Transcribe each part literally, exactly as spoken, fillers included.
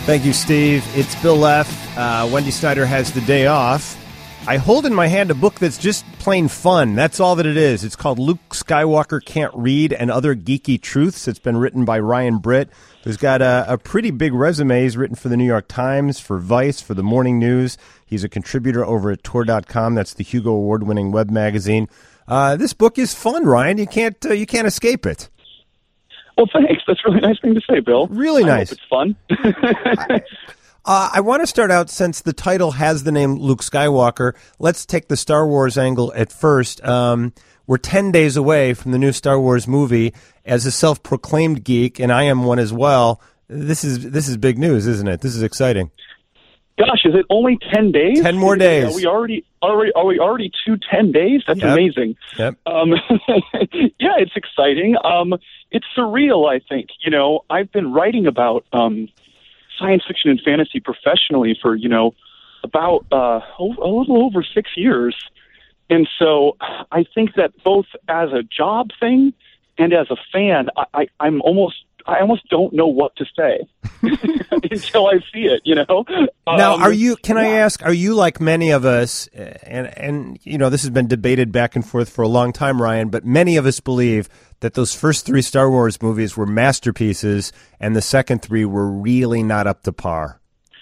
Thank you, Steve. It's Bill Leff. Uh, Wendy Snyder has the day off. I hold in my hand a book that's just plain fun. That's all that it is. It's called Luke Skywalker Can't Read and Other Geeky Truths. It's been written by Ryan Britt, who's got a, a pretty big resume. He's written for the New York Times, for Vice, for the Morning News. He's a contributor over at Tor dot com. That's the Hugo Award-winning web magazine. Uh, this book is fun, Ryan. You can't uh, you can't escape it. Well, thanks. That's a really nice thing to say, Bill. Really nice. I hope it's fun. uh, I want to start out, since the title has the name Luke Skywalker, let's take the Star Wars angle at first. Um, we're ten days away from the new Star Wars movie. As a self-proclaimed geek, and I am one as well, this is this is big news, isn't it? This is exciting. Gosh, is it only ten days? Ten more days. Are we already, already, are we already to ten days? That's yep. amazing. Yep. Um, yeah, it's exciting. Um, it's surreal, I think. You know, I've been writing about um, science fiction and fantasy professionally for, you know, about uh, a little over six years. And so I think that both as a job thing and as a fan, I, I, I'm almost I almost don't know what to say until I see it, you know? Now, um, are you, can yeah. I ask, are you like many of us, and, and, you know, this has been debated back and forth for a long time, Ryan, but many of us believe that those first three Star Wars movies were masterpieces and the second three were really not up to par?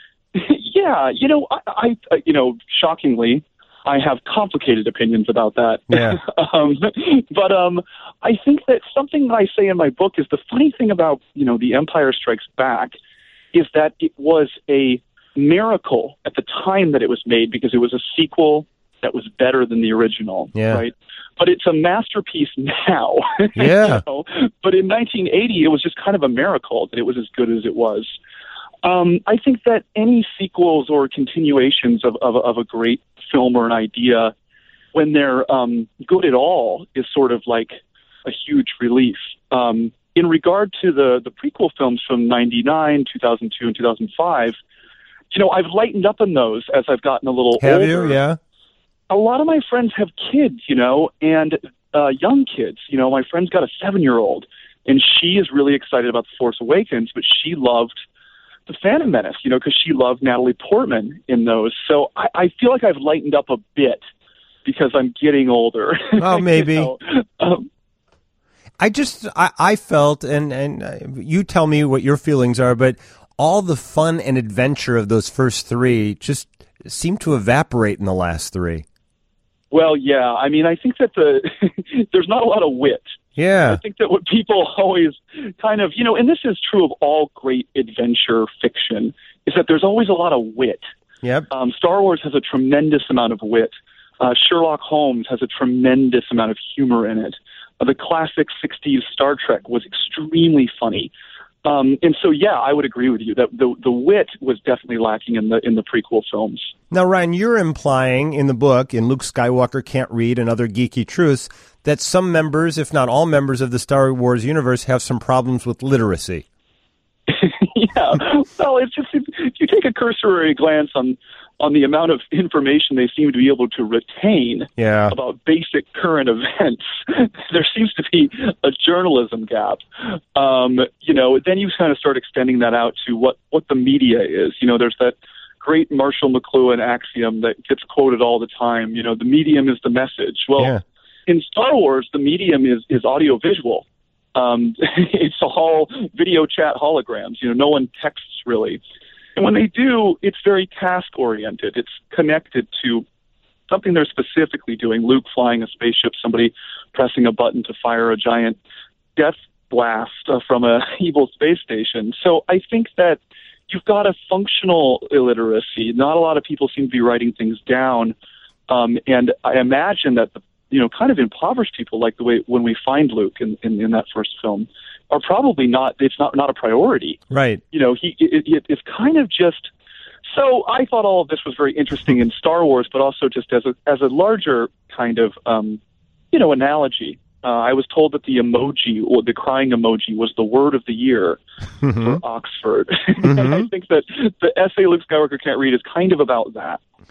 Yeah, you know, I, I you know, shockingly, I have complicated opinions about that. Yeah. um, but um, I think that something that I say in my book is the funny thing about, you know, The Empire Strikes Back is that it was a miracle at the time that it was made because it was a sequel that was better than the original. Yeah. Right. But it's a masterpiece now. Yeah. You know? But in nineteen eighty, it was just kind of a miracle that it was as good as it was. Um, I think that any sequels or continuations of, of, of a great film or an idea, when they're um, good at all, is sort of like a huge relief. Um, in regard to the, the prequel films from ninety-nine, two thousand two, and two thousand five, you know, I've lightened up on those as I've gotten a little Have older. you? Yeah. A lot of my friends have kids, you know, and uh, young kids. You know, my friend's got a seven-year-old, and she is really excited about The Force Awakens, but she loved The Phantom Menace, you know, because she loved Natalie Portman in those. So I, I feel like I've lightened up a bit because I'm getting older. Oh, maybe. You know? um, I just, I, I felt, and, and uh, you tell me what your feelings are, but all the fun and adventure of those first three just seemed to evaporate in the last three. Well, yeah. I mean, I think that the there's not a lot of wit. Yeah. I think that what people always kind of, you know, and this is true of all great adventure fiction, is that there's always a lot of wit. Yep. Um, Star Wars has a tremendous amount of wit. Uh, Sherlock Holmes has a tremendous amount of humor in it. Uh, the classic sixties Star Trek was extremely funny. Um, and so, yeah, I would agree with you that the the wit was definitely lacking in the in the prequel films. Now, Ryan, you're implying in the book, in Luke Skywalker Can't Read and Other Geeky Truths, that some members, if not all members of the Star Wars universe, have some problems with literacy. Yeah, well, it's just if, if you take a cursory glance on on the amount of information they seem to be able to retain yeah. about basic current events, there seems to be a journalism gap. Um, you know, then you kind of start extending that out to what, what the media is. You know, there's that great Marshall McLuhan axiom that gets quoted all the time. You know, the medium is the message. Well, yeah. in Star Wars, the medium is, is audio-visual. Um, it's all video chat holograms. You know, no one texts really. And when they do, it's very task-oriented. It's connected to something they're specifically doing. Luke flying a spaceship, somebody pressing a button to fire a giant death blast uh, from a evil space station. So I think that you've got a functional illiteracy. Not a lot of people seem to be writing things down. Um, and I imagine that the you know, kind of impoverished people, like the way when we find Luke in, in, in that first film, are probably not, it's not, not a priority. Right. You know, he it, it, it's kind of just, so I thought all of this was very interesting in Star Wars, but also just as a, as a larger kind of, um, you know, analogy. Uh, I was told that the emoji, or the crying emoji, was the word of the year Mm-hmm. for Oxford. Mm-hmm. And I think that the essay Luke Skywalker Can't Read is kind of about that.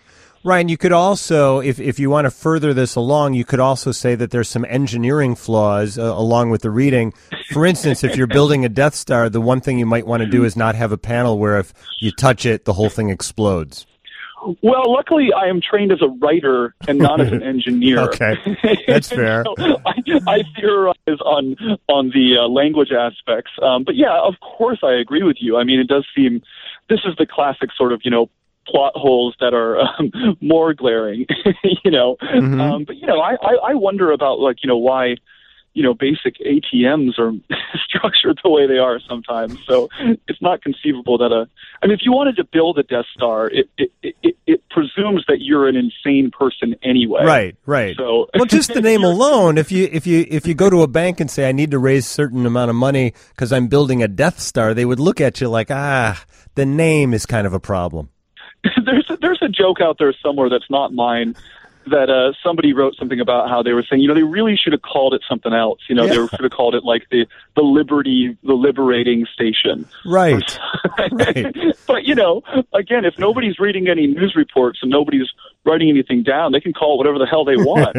Ryan, you could also, if, if you want to further this along, you could also say that there's some engineering flaws uh, along with the reading. For instance, if you're building a Death Star, the one thing you might want to do is not have a panel where if you touch it, the whole thing explodes. Well, luckily, I am trained as a writer and not as an engineer. Okay, that's fair. So I, I theorize on on the uh, language aspects. Um, but yeah, of course, I agree with you. I mean, it does seem this is the classic sort of, you know, plot holes that are um, more glaring, you know. Mm-hmm. Um, but, you know, I, I, I wonder about, like, you know, why, you know, basic A T Ms are structured the way they are sometimes. So it's not conceivable that a, I mean, if you wanted to build a Death Star, it, it, it, it presumes that you're an insane person anyway. Right, right. So, well, just the name alone, if you, if you, if you go to a bank and say, I need to raise a certain amount of money because I'm building a Death Star, they would look at you like, ah, the name is kind of a problem. There's a, there's a joke out there somewhere that's not mine that uh, somebody wrote something about how they were saying, you know, they really should have called it something else. You know, yeah. They should have called it like the, the Liberty, the Liberating Station. Right. right. But, you know, again, if nobody's reading any news reports and nobody's writing anything down, they can call it whatever the hell they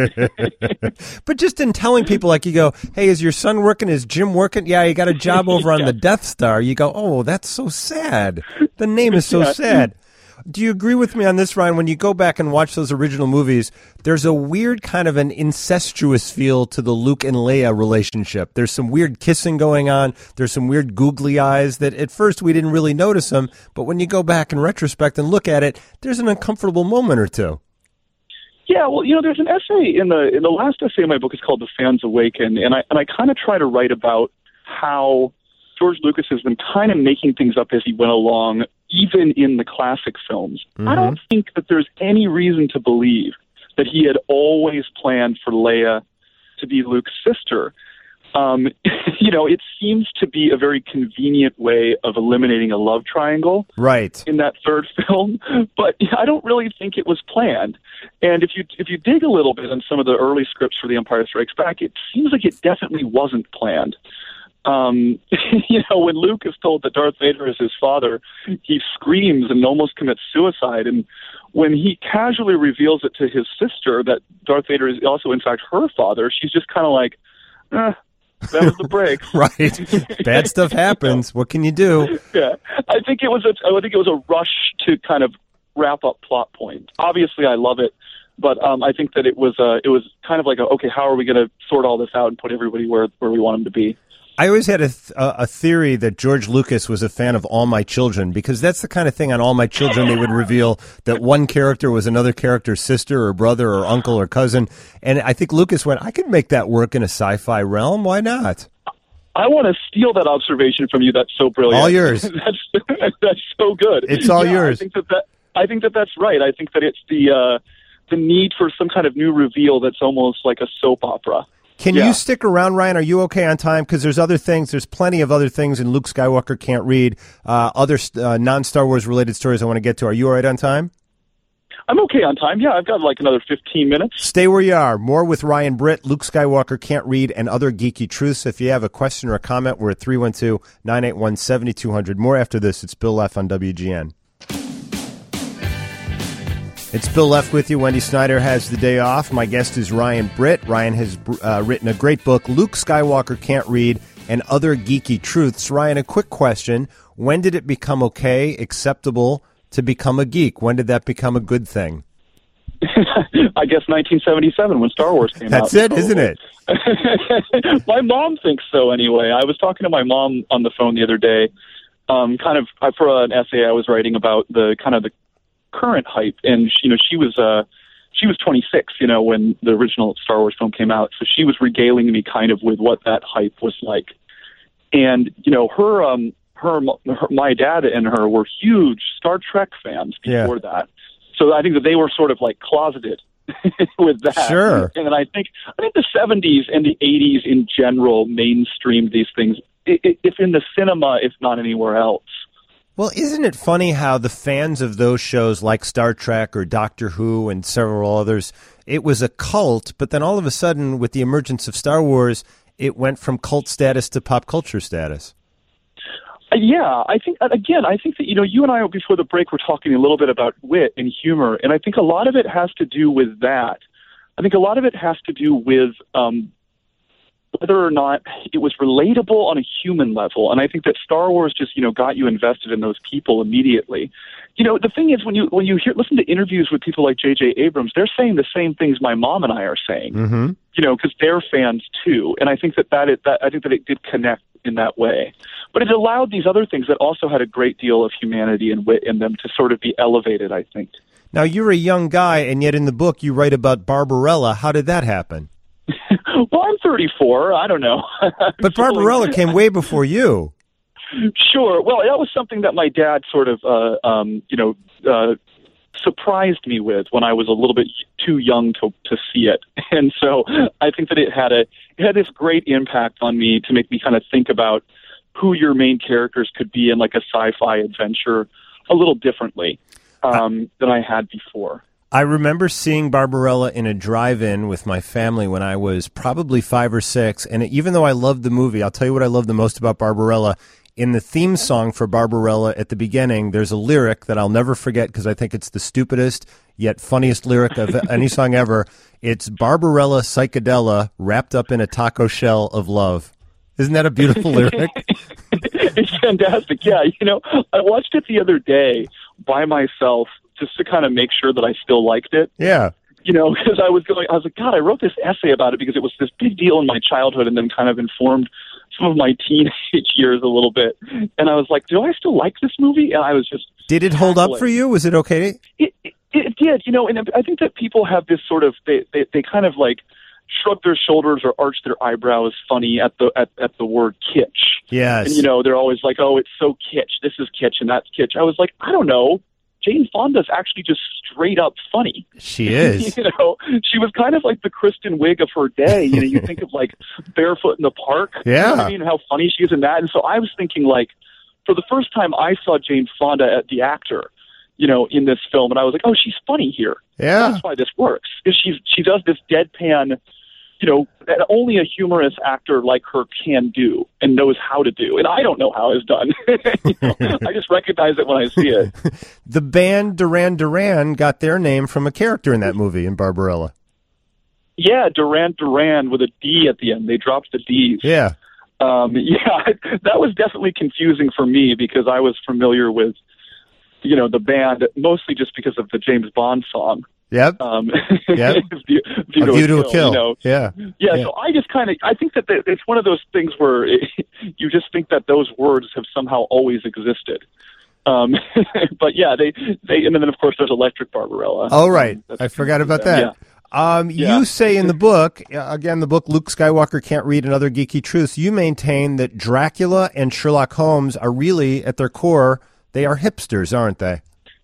want. But just in telling people, like, you go, hey, is your son working? Is Jim working? Yeah, he got a job over on yeah. the Death Star. You go, oh, that's so sad. The name is so yeah. sad. Do you agree with me on this, Ryan? When you go back and watch those original movies, there's a weird kind of an incestuous feel to the Luke and Leia relationship. There's some weird kissing going on. There's some weird googly eyes that at first we didn't really notice them. But when you go back in retrospect and look at it, there's an uncomfortable moment or two. Yeah, well, you know, there's an essay in the in the last essay in my book is called The Fans Awaken, and I and I kind of try to write about how George Lucas has been kind of making things up as he went along, even in the classic films. Mm-hmm. I don't think that there's any reason to believe that he had always planned for Leia to be Luke's sister. Um, you know, it seems to be a very convenient way of eliminating a love triangle right. in that third film, but I don't really think it was planned. And if you if you dig a little bit on some of the early scripts for The Empire Strikes Back, it seems like it definitely wasn't planned. Um, you know, when Luke is told that Darth Vader is his father, he screams and almost commits suicide. And when he casually reveals it to his sister that Darth Vader is also, in fact, her father, she's just kind of like, eh, that was the break. Right. Bad stuff happens. What can you do? Yeah. I think it was a, I think it was a rush to kind of wrap up plot points. Obviously, I love it. But um, I think that it was uh, it was kind of like, a, okay, how are we going to sort all this out and put everybody where, where we want them to be? I always had a, th- a theory that George Lucas was a fan of All My Children, because that's the kind of thing on All My Children they would reveal that one character was another character's sister or brother or uncle or cousin. And I think Lucas went, I could make that work in a sci-fi realm. Why not? I want to steal that observation from you. That's so brilliant. All yours. that's, that's so good. It's all yeah, yours. I think that, that I think that that's right. I think that it's the uh, the need for some kind of new reveal that's almost like a soap opera. Can yeah. you stick around, Ryan? Are you okay on time? Because there's other things. There's plenty of other things in Luke Skywalker Can't Read, uh, other uh, non-Star Wars related stories I want to get to. Are you all right on time? I'm okay on time. Yeah, I've got like another fifteen minutes. Stay where you are. More with Ryan Britt, Luke Skywalker Can't Read, and other geeky truths. If you have a question or a comment, we're at three one two, nine eight one, seven two zero zero. More after this. It's Bill Leff on W G N. It's Bill Leff with you. Wendy Snyder has the day off. My guest is Ryan Britt. Ryan has uh, written a great book, Luke Skywalker Can't Read, and Other Geeky Truths. Ryan, a quick question. When did it become okay, acceptable to become a geek? When did that become a good thing? I guess nineteen seventy-seven when Star Wars came That's out. That's it, isn't it? My mom thinks so anyway. I was talking to my mom on the phone the other day, um, kind of for an essay I was writing about the kind of the current hype, and you know she was uh she was twenty-six, you know, when the original Star Wars film came out, so she was regaling me kind of with what that hype was like. And you know her um her, her my dad and her were huge Star Trek fans before yeah. that, so I think that they were sort of like closeted with that. Sure. And then I think I think the seventies and the eighties in general mainstreamed these things, if in the cinema, if not anywhere else. Well, isn't it funny how the fans of those shows like Star Trek or Doctor Who and several others, it was a cult, but then all of a sudden with the emergence of Star Wars, it went from cult status to pop culture status? Yeah, I think, again, I think that, you know, you and I, before the break, were talking a little bit about wit and humor, and I think a lot of it has to do with that. I think a lot of it has to do with um, whether or not it was relatable on a human level, and I think that Star Wars just, you know, got you invested in those people immediately. You know, the thing is, when you when you hear listen to interviews with people like J J. Abrams, they're saying the same things my mom and I are saying, mm-hmm. you know, because they're fans too, and I think that that, it, that I think that it did connect in that way. But it allowed these other things that also had a great deal of humanity and wit in them to sort of be elevated, I think. Now, you're a young guy, and yet in the book you write about Barbarella. How did that happen? Well, I'm thirty-four. I don't know. But Barbarella came way before you. Sure. Well, that was something that my dad sort of, uh, um, you know, uh, surprised me with when I was a little bit too young to to see it, and so I think that it had a it had this great impact on me to make me kind of think about who your main characters could be in like a sci-fi adventure a little differently um, than I had before. I remember seeing Barbarella in a drive-in with my family when I was probably five or six, and even though I loved the movie, I'll tell you what I love the most about Barbarella. In the theme song for Barbarella at the beginning, there's a lyric that I'll never forget because I think it's the stupidest yet funniest lyric of any song ever. It's Barbarella Psychedella wrapped up in a taco shell of love. Isn't that a beautiful lyric? It's fantastic. Yeah, you know, I watched it the other day by myself just to kind of make sure that I still liked it. Yeah. You know, because I was going, I was like, God, I wrote this essay about it because it was this big deal in my childhood and then kind of informed some of my teenage years a little bit. And I was like, do I still like this movie? And I was just... Did it hold up for you? Was it okay? It, it, it did, you know, and I think that people have this sort of, they, they, they kind of like shrug their shoulders or arch their eyebrows funny at the at, at the word kitsch. Yes. And, you know, they're always like, oh, it's so kitsch. This is kitsch and that's kitsch. I was like, I don't know. Jane Fonda's actually just straight up funny. She is. You know, she was kind of like the Kristen Wiig of her day. You know, you think of like Barefoot in the Park. Yeah. You know what I mean? How funny she is in that. And so I was thinking, like, for the first time I saw Jane Fonda at the actor, you know, in this film, and I was like, oh, she's funny here. Yeah. That's why this works. Because she's she does this deadpan, you know, that only a humorous actor like her can do and knows how to do. And I don't know how it's done. You know, I just recognize it when I see it. The band Duran Duran got their name from a character in that movie in Barbarella. Yeah, Duran Duran with a D at the end. They dropped the D's. Yeah. Um, yeah, that was definitely confusing for me because I was familiar with, you know, the band mostly just because of the James Bond song. Yep. Um, yep. View, view, to, a view to kill, a kill. You know? Yeah. yeah. Yeah. So I just kind of, I think that the, it's one of those things where it, you just think that those words have somehow always existed. Um, but yeah, they, they, and then of course there's Electric Barbarella. Oh, right. Um, I forgot about that. Yeah. Um, Yeah. You say in the book, uh, again, the book Luke Skywalker Can't Read and Other Geeky Truths, you maintain that Dracula and Sherlock Holmes are really, at their core, they are hipsters, aren't they?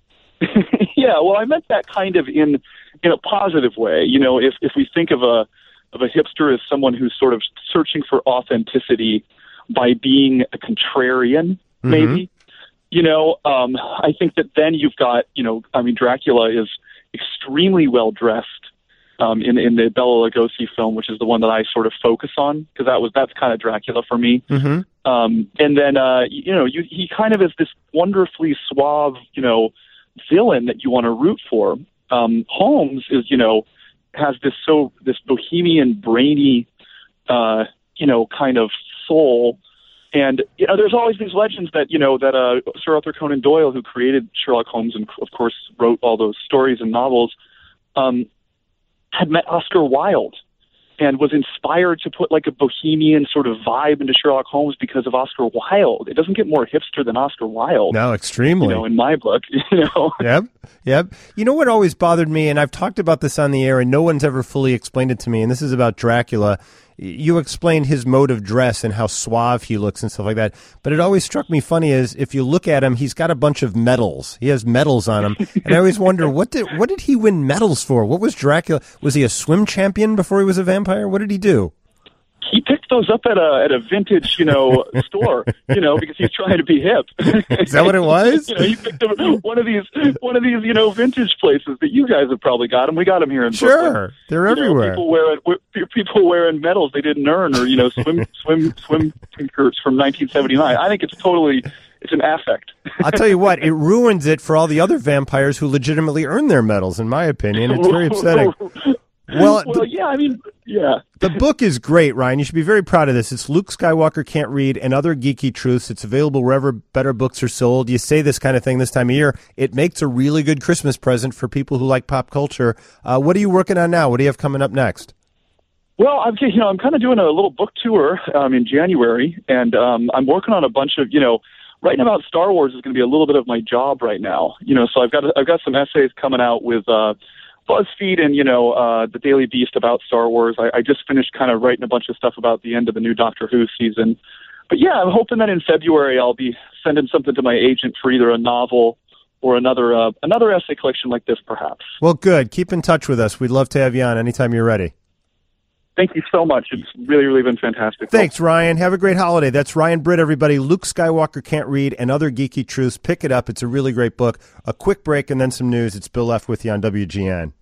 Yeah, well, I meant that kind of in in a positive way. You know, if if we think of a of a hipster as someone who's sort of searching for authenticity by being a contrarian, Mm-hmm. maybe. You know, um, I think that then you've got, you know, I mean, Dracula is extremely well dressed um, in in the Bela Lugosi film, which is the one that I sort of focus on because that was that's kind of Dracula for me. Mm-hmm. Um, and then uh, you know, you, he kind of is this wonderfully suave, you know, villain that you want to root for. Um, Holmes is, you know, has this so this bohemian, brainy, uh, you know, kind of soul. And, you know, there's always these legends that, you know, that uh, Sir Arthur Conan Doyle, who created Sherlock Holmes and, of course, wrote all those stories and novels, um, had met Oscar Wilde and was inspired to put, like, a bohemian sort of vibe into Sherlock Holmes because of Oscar Wilde. It doesn't get more hipster than Oscar Wilde. No, extremely. You know, in my book, you know. Yep, yep. You know what always bothered me, and I've talked about this on the air, and no one's ever fully explained it to me, and this is about Dracula. You explained his mode of dress and how suave he looks and stuff like that. But it always struck me funny is if you look at him, he's got a bunch of medals. He has medals on him. And I always wonder, what did what did he win medals for? What was Dracula? Was he a swim champion before he was a vampire? What did he do? he picked those up at a at a vintage, you know, store, you know, because he's trying to be hip. Is that what it was? You know, he picked up one of these one of these, you know, vintage places that you guys have probably got them. We got them here in sure, Brooklyn. They're you everywhere. Know, people wearing people wearing medals they didn't earn, or you know, swim swim swim shirts from nineteen seventy-nine. I think it's totally it's an affect. I'll tell you what, it ruins it for all the other vampires who legitimately earn their medals. In my opinion, it's very upsetting. Well, well, the, yeah, I mean, yeah. The book is great, Ryan. You should be very proud of this. It's Luke Skywalker Can't Read and Other Geeky Truths. It's available wherever better books are sold. You say this kind of thing this time of year. It makes a really good Christmas present for people who like pop culture. Uh, what are you working on now? What do you have coming up next? Well, I'm, you know, I'm kind of doing a little book tour um, in January, and um, I'm working on a bunch of, you know, writing about Star Wars is going to be a little bit of my job right now. You know, so I've got I've got some essays coming out with uh, BuzzFeed and, you know, uh, the Daily Beast about Star Wars. I, I just finished kind of writing a bunch of stuff about the end of the new Doctor Who season. But yeah, I'm hoping that in February I'll be sending something to my agent for either a novel or another uh, another essay collection like this, perhaps. Well, good. Keep in touch with us. We'd love to have you on anytime you're ready. Thank you so much. It's really, really been fantastic. Thanks, Ryan. Have a great holiday. That's Ryan Britt, everybody. Luke Skywalker Can't Read and Other Geeky Truths. Pick it up. It's a really great book. A quick break and then some news. It's Bill Leff with you on W G N.